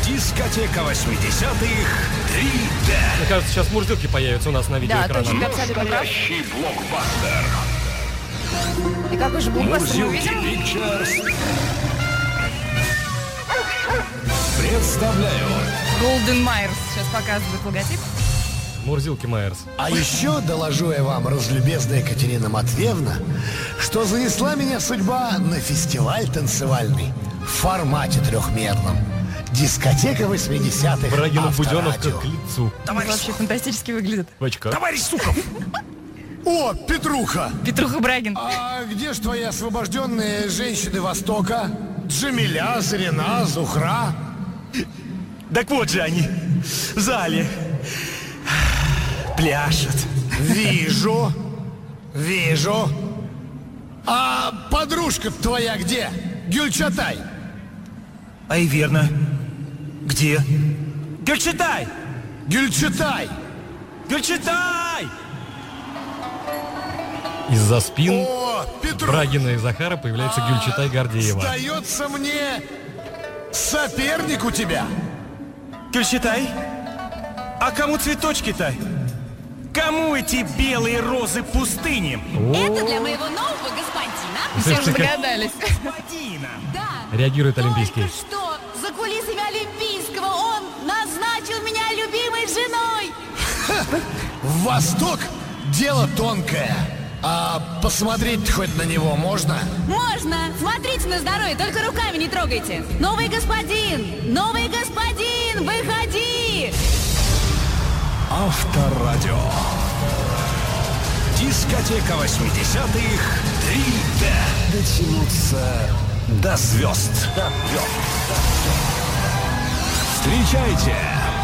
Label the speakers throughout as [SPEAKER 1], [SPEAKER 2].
[SPEAKER 1] Дискотека 80-х 3D.
[SPEAKER 2] Мне кажется, сейчас мурзилки появятся у нас на видеоэкране.
[SPEAKER 3] Да, точно, абсолютно прав.
[SPEAKER 1] Настоящий блокбастер.
[SPEAKER 3] И какой же блокбастер мы
[SPEAKER 1] Мурзилки
[SPEAKER 3] увидим?
[SPEAKER 1] Pictures представляют
[SPEAKER 3] Golden Myers сейчас показывает логотип.
[SPEAKER 2] Мурзилки Майерс.
[SPEAKER 4] А еще доложу я вам, разлюбезная Екатерина Матвеевна, что занесла меня судьба на фестиваль танцевальный в формате трехмерном. Дискотека 80-х.
[SPEAKER 2] Брагин
[SPEAKER 4] Авторадио.
[SPEAKER 2] Буденовка к лицу.
[SPEAKER 3] Вообще фантастически выглядит.
[SPEAKER 2] В очках.
[SPEAKER 1] Товарищ Сухов.
[SPEAKER 4] О, Петруха!
[SPEAKER 3] Петруха Брагин.
[SPEAKER 4] А где ж твои освобожденные женщины Востока? Джамиля, Зарина, Зухра?
[SPEAKER 5] Так вот же они, в зале, пляшут.
[SPEAKER 4] Вижу. А подружка твоя где? Гюльчатай.
[SPEAKER 5] Ай, верно. Где? Гюльчатай!
[SPEAKER 4] Гюльчатай.
[SPEAKER 5] Гюльчатай!
[SPEAKER 2] Из-за спин
[SPEAKER 4] О, Петруха.
[SPEAKER 2] Брагина и Захара появляется Гюльчатай Гордеева.
[SPEAKER 4] Сдается мне, соперник у тебя.
[SPEAKER 5] Гюльчатай? А кому цветочки-то? Кому эти белые розы пустыни?
[SPEAKER 6] Это для моего нового господина.
[SPEAKER 3] Все уже догадались.
[SPEAKER 5] Господина!
[SPEAKER 6] Да.
[SPEAKER 2] Реагирует Олимпийский.
[SPEAKER 6] Только что за кулисами Олимпийского он назначил меня любимой женой.
[SPEAKER 4] В Восток дело тонкое. А посмотреть хоть на него можно?
[SPEAKER 6] Можно. Смотрите на здоровье, только руками не трогайте. Новый господин, выходи.
[SPEAKER 1] Авторадио. Дискотека 80-х 3D. Дотянуться до звезд. Встречайте,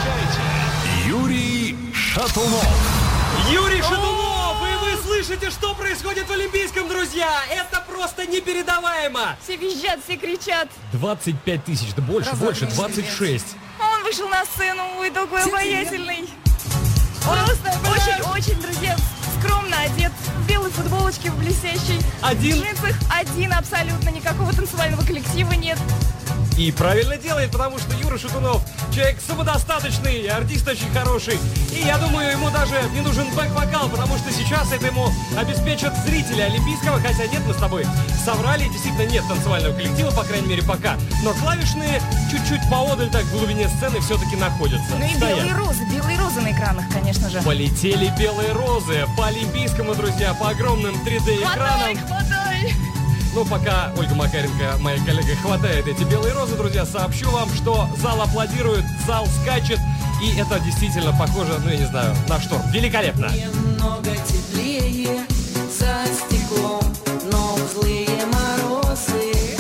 [SPEAKER 1] Юрий Шатунов.
[SPEAKER 2] Юрий Шатунов! И вы слышите, что происходит в Олимпийском, друзья? Это просто непередаваемо!
[SPEAKER 3] Все визжат, все кричат.
[SPEAKER 2] 25 тысяч, да больше, 26.
[SPEAKER 3] А он вышел на сцену, ой, такой обаятельный. Он очень, друзья, скромно одет, в белой футболочке, в блестящей,
[SPEAKER 2] Один.
[SPEAKER 3] в джинсах, один абсолютно, никакого танцевального коллектива нет.
[SPEAKER 2] И правильно делает, потому что Юра Шатунов человек самодостаточный, артист очень хороший. И я думаю, ему даже не нужен бэк-вокал, потому что сейчас это ему обеспечат зрители Олимпийского. Хотя нет, мы с тобой соврали, действительно нет танцевального коллектива, по крайней мере, пока. Но клавишные чуть-чуть поодаль, так, в глубине сцены все-таки находятся.
[SPEAKER 3] Ну и
[SPEAKER 2] Стоят.
[SPEAKER 3] белые розы на экранах, конечно же.
[SPEAKER 2] Полетели белые розы по Олимпийскому, друзья, по огромным 3D-экранам.
[SPEAKER 3] Хватай!
[SPEAKER 2] Ну, пока Ольга Макаренко, моя коллега, хватает эти белые розы, друзья, сообщу вам, что зал аплодирует, зал скачет, и это действительно похоже, ну, я не знаю, на шторм. Великолепно!
[SPEAKER 7] Немного теплее за стеклом, но в злые морозы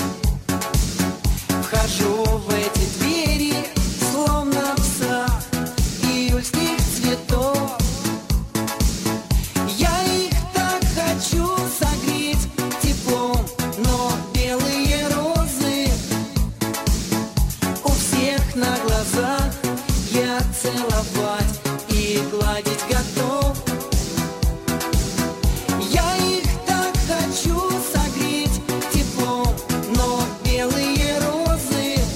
[SPEAKER 7] вхожу в эти двери, словно в сад июльских цветов. Я их так хочу согреть теплом, но белые розы у всех на глазах я целовать и гладить готов. Я их так хочу согреть теплом, но белые розы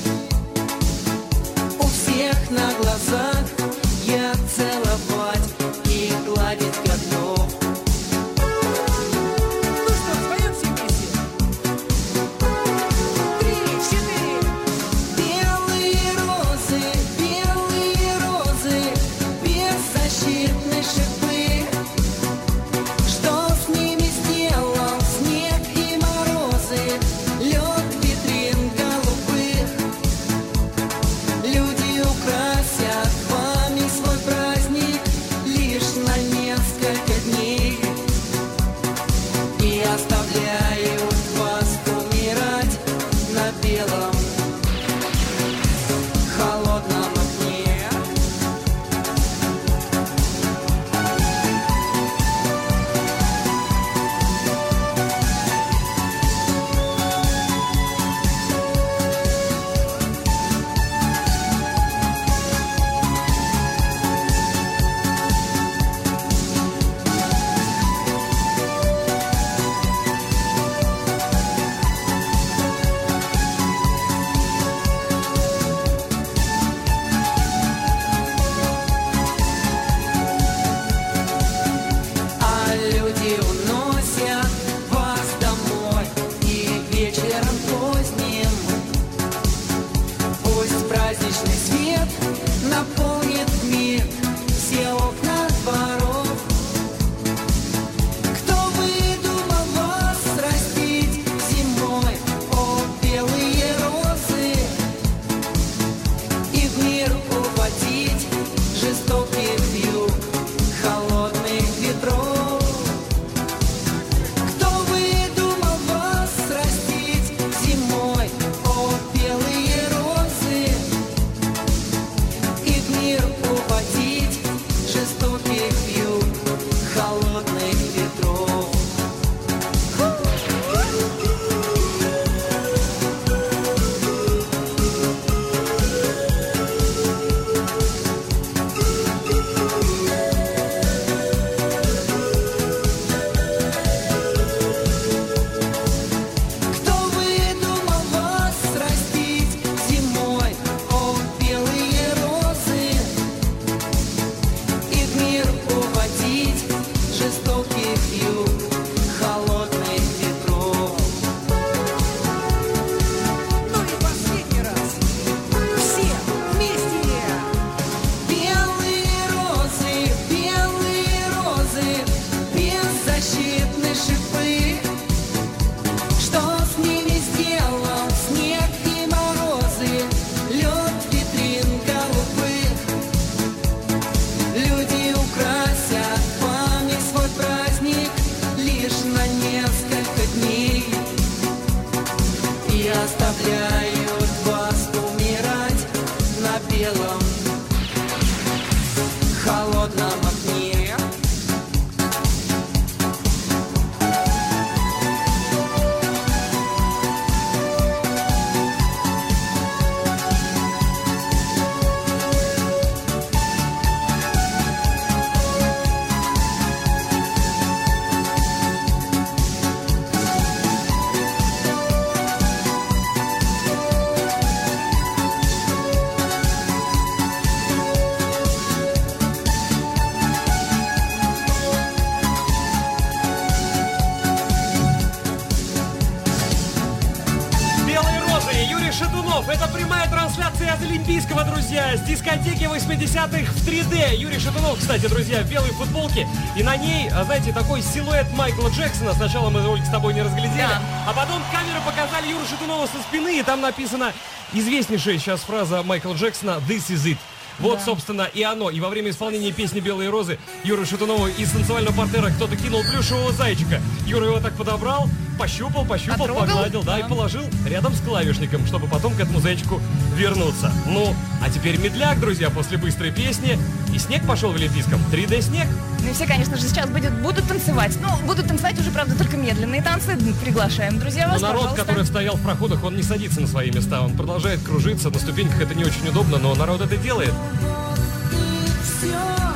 [SPEAKER 2] Прямая трансляция из Олимпийского, друзья, с дискотеки 80-х в 3D. Юрий Шатунов, кстати, друзья, в белой футболке. И на ней, знаете, такой силуэт Майкла Джексона. Сначала мы ролик с тобой не разглядели,
[SPEAKER 3] Да.
[SPEAKER 2] а потом камеры показали Юру Шатунова со спины, и там написано известнейшая сейчас фраза Майкла Джексона «This is it». Вот, собственно, и оно. И во время исполнения песни «Белые розы» Юры Шатунова из танцевального партнера кто-то кинул плюшевого зайчика. Юра его так подобрал, пощупал,
[SPEAKER 3] Потрогал?
[SPEAKER 2] погладил, да, и положил рядом с клавишником, чтобы потом к этому зайчику вернуться. Ну, а теперь медляк, друзья, после быстрой песни. И снег пошел в Олимпийском. 3D-снег.
[SPEAKER 3] Ну и все, конечно же, сейчас будут танцевать. Ну, будут танцевать уже, правда, только медленные танцы. Приглашаем, друзья, вас,
[SPEAKER 2] Но народ,
[SPEAKER 3] пожалуйста.
[SPEAKER 2] который стоял в проходах, он не садится на свои места. Он продолжает кружиться на ступеньках. Это не очень удобно, но народ это делает.
[SPEAKER 7] Все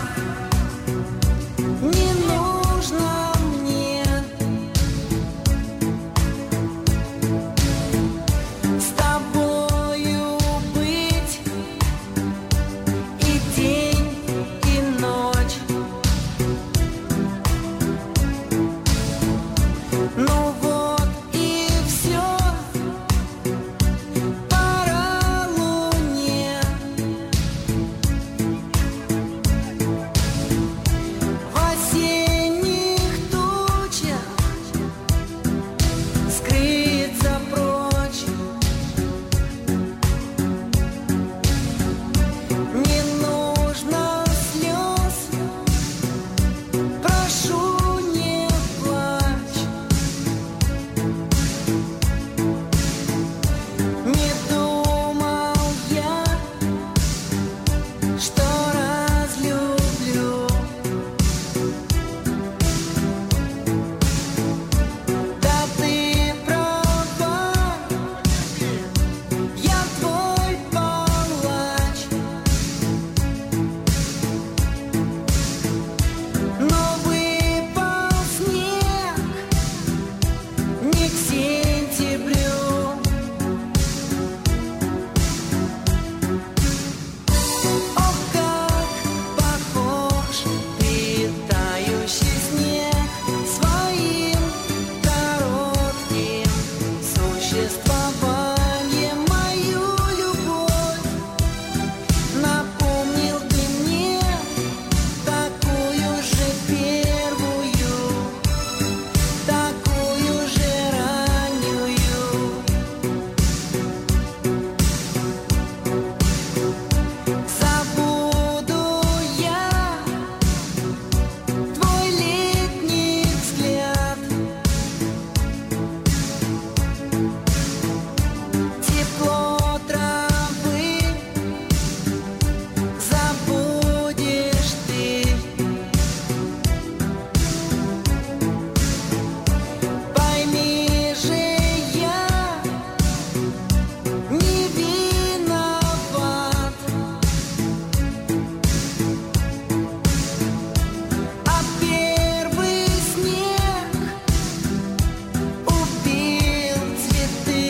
[SPEAKER 7] не нужно мне. С тобою быть и день, и ночь. Ну вот и все. Пора луне. В осенних тучах скрыться прочь. Не нужно слез, прошу, не плачь. Не думал я, что разлюблю. Да ты права, я твой палач. Но выпал снег не к сентябрю. Ох, как похож тающий снег своим коротким существованием. Мою любовь напомнил ты мне такую же первую, такую же раннюю. Забуду я твой летний взгляд, тепло травы забудешь ты. Пойми же, я не виноват. А первый снег убил цветы.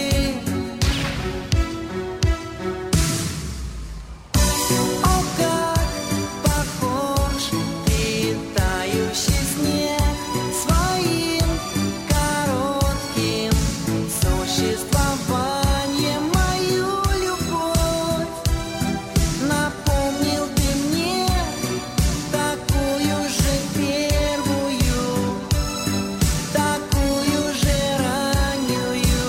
[SPEAKER 7] О, как похож тающий снег своим коротким существованием. Мою любовь напомнил ты мне такую же первую, такую же раннюю.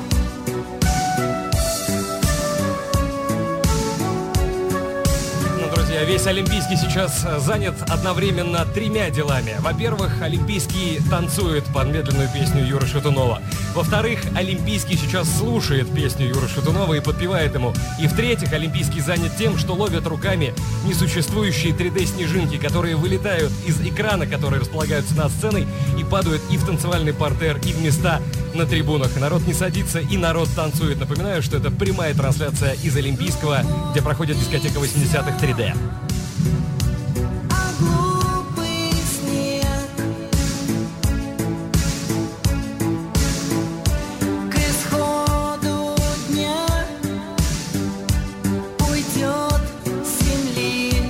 [SPEAKER 2] Ну, друзья, весь Олимпийский сейчас занят одновременно тремя делами. Во-первых, Олимпийский танцует под медленную песню Юры Шатунова. Во-вторых, Олимпийский сейчас слушает песню Юры Шатунова и подпевает ему. И в-третьих, Олимпийский занят тем, что ловит руками несуществующие 3D-снежинки, которые вылетают из экрана, которые располагаются над сценой, и падают и в танцевальный партер, и в места на трибунах. И народ не садится, и народ танцует. Напоминаю, что это прямая трансляция из Олимпийского, где проходит дискотека 80-х 3D.
[SPEAKER 7] А глупый снег к исходу дня уйдет с земли.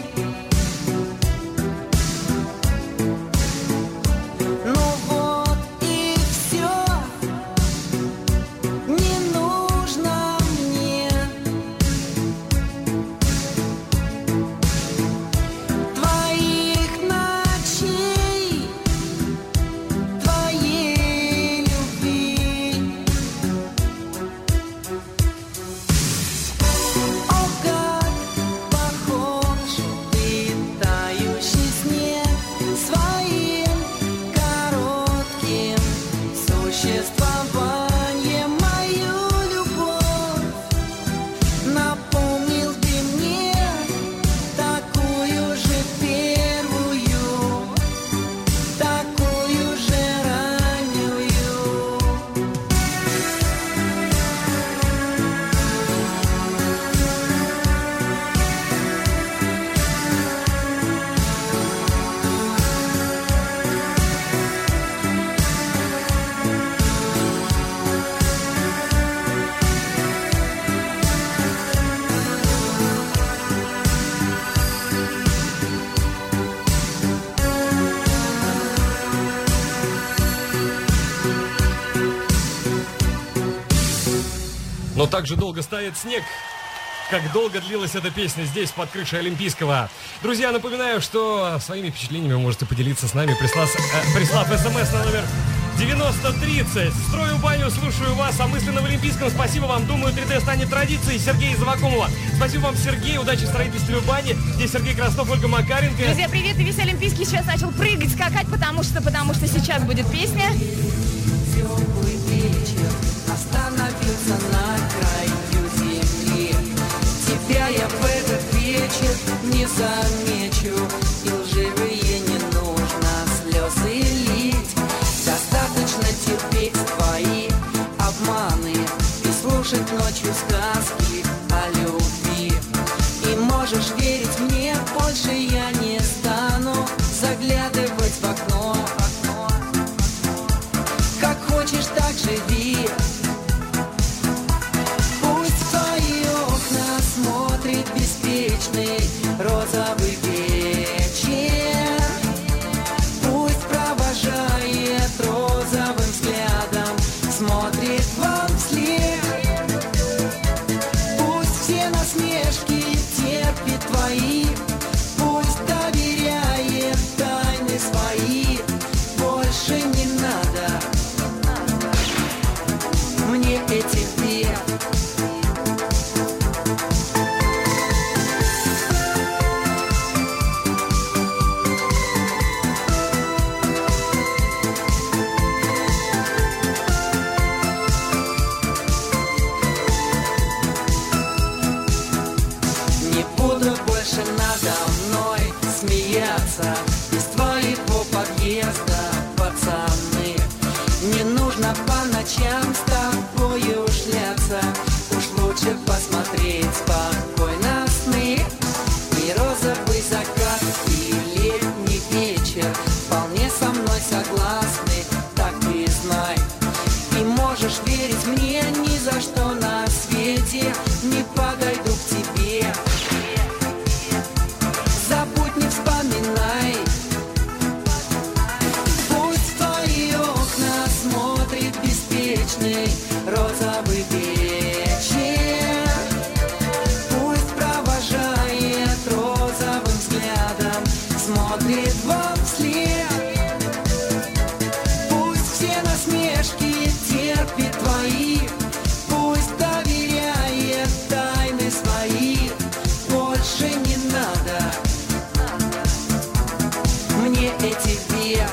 [SPEAKER 7] Ну вот и все, не нужно мне.
[SPEAKER 2] Но так же долго тает снег, как долго длилась эта песня здесь, под крышей Олимпийского. Друзья, напоминаю, что своими впечатлениями вы можете поделиться с нами, прислав смс на номер 9030. Строю баню, слушаю вас, а мысленно в Олимпийском. Спасибо вам. Думаю, 3D станет традицией. Сергей из Авакумова. Спасибо вам, Сергей. Удачи в строительстве бани. Здесь Сергей Краснов, Ольга Макаренко.
[SPEAKER 3] Друзья, привет. И весь Олимпийский сейчас начал прыгать, скакать, потому что сейчас будет песня.
[SPEAKER 7] Теплый вечер остановился на краю земли. Тебя я в этот вечер не замечу, и лживые не нужно слезы лить. Достаточно терпеть твои обманы и слушать ночью сказки о любви. И можешь верить мне, больше я не стану заглядывать в окно. Как хочешь, так живи. Пусть в твои окна смотрит беспечный розовый вечер. Пусть провожает розовым взглядом, смотрит вам вслед. Пусть все насмешки терпит твои, пусть доверяет тайны свои. Больше не надо мне этих бед. Не буду больше надо мной смеяться из твоего подъезда, пацаны. Не нужно по ночам с тобою шляться, уж лучше посмотреть спокойно сны. И розовый закат, и летний вечер вполне со мной согласны, так и знай. И можешь верить мне, ни за что на свете не подойду к тебе. Забудь, не вспоминай. Пусть в твои окна смотрит беспечный розовый вечер. Пусть провожает розовым взглядом, смотрит вам вслед. Пусть все насмешки терпит твои, пусть доверяет тайны свои. Больше не надо мне этих бед.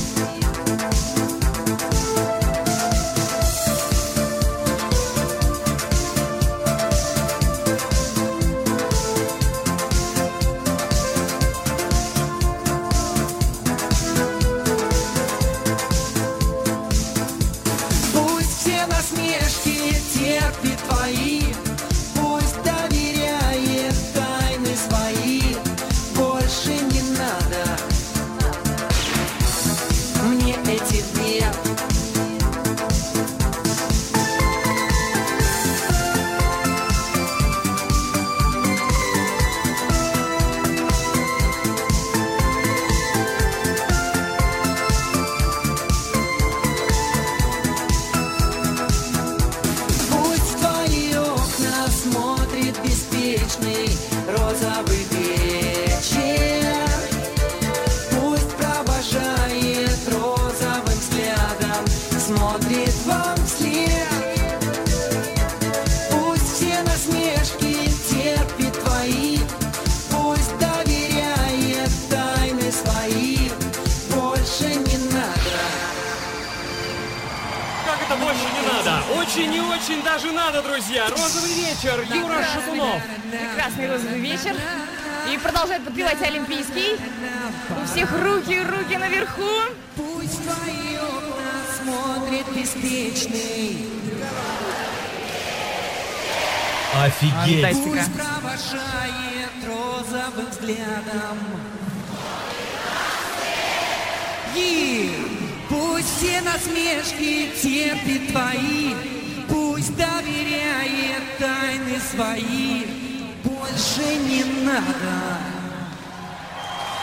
[SPEAKER 7] Пусть все насмешки терпит твои, пусть доверяет тайны свои. Больше не надо мне этих бед. Пусть в твои окна смотрит беспечный розовый вечер. Пусть провожает розовым взглядом, смотрит вам вслед. Пусть все насмешки терпит твои, пусть доверяет тайны свои. Больше не надо.
[SPEAKER 2] Как это больше не надо? Очень и очень даже надо, друзья. Розовый вечер, Юра Шатунов.
[SPEAKER 3] Прекрасный розовый вечер. И продолжает подпевать Олимпийский. У всех руки наверху.
[SPEAKER 7] Пусть в твои окна смотрит беспечный,
[SPEAKER 2] Офигеть.
[SPEAKER 3] Фантастика.
[SPEAKER 7] пусть провожает розовым взглядом. И пусть все насмешки терпит твои, пусть доверяет тайны свои. Больше не надо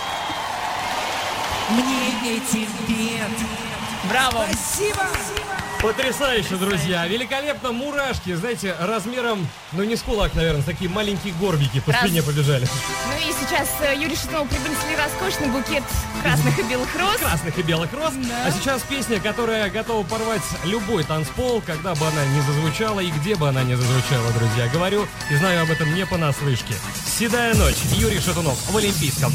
[SPEAKER 7] мне этих бед.
[SPEAKER 3] Браво.
[SPEAKER 7] Спасибо!
[SPEAKER 2] Потрясающе, друзья. Великолепно. Мурашки, знаете, размером, ну не с кулак, наверное, такие маленькие горбики по спине побежали.
[SPEAKER 3] Ну и сейчас Юрию Шатунову принесли роскошный букет красных и белых роз.
[SPEAKER 2] Красных и белых роз. Да. А сейчас песня, которая готова порвать любой танцпол, когда бы она ни зазвучала и где бы она ни зазвучала, друзья. Говорю и знаю об этом не понаслышке. «Седая ночь». Юрий Шатунов в Олимпийском.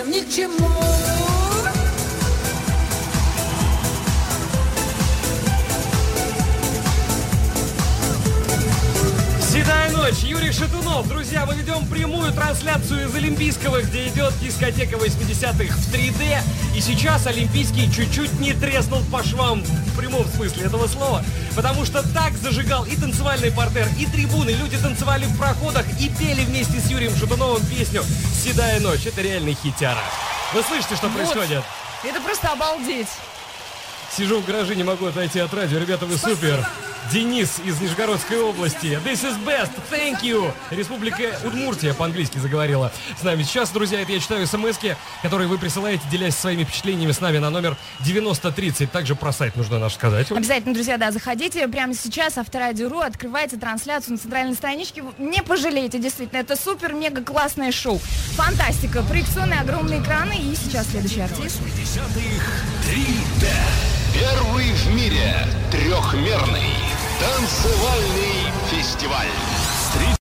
[SPEAKER 7] совсем ни к чему.
[SPEAKER 2] Седая ночь, Юрий Шатунов. Друзья, мы ведем прямую трансляцию из Олимпийского, где идет дискотека 80-х в 3D. И сейчас Олимпийский чуть-чуть не треснул по швам в прямом смысле этого слова. Потому что так зажигал и танцевальный партер, и трибуны. Люди танцевали в проходах и пели вместе с Юрием Шатуновым песню «Седая ночь». Это реальный хитяра. Вы слышите, что происходит?
[SPEAKER 3] Это просто обалдеть.
[SPEAKER 2] Сижу в гараже, не могу отойти от радио. Ребята, вы супер. Денис из Нижегородской области. This is best, thank you. Республика Удмуртия по-английски заговорила с нами. Сейчас, друзья, это я читаю смски, которые вы присылаете, делясь своими впечатлениями с нами на номер 9030. Также про сайт нужно наш сказать.
[SPEAKER 3] Обязательно, друзья, да, заходите. Прямо сейчас Авторадио.ру, открывайте трансляцию на центральной страничке. Не пожалеете, действительно. Это супер-мега-классное шоу. Фантастика. Проекционные огромные экраны. И сейчас следующий артист.
[SPEAKER 1] 80-х 3D.
[SPEAKER 8] Первый в мире трехмерный танцевальный фестиваль.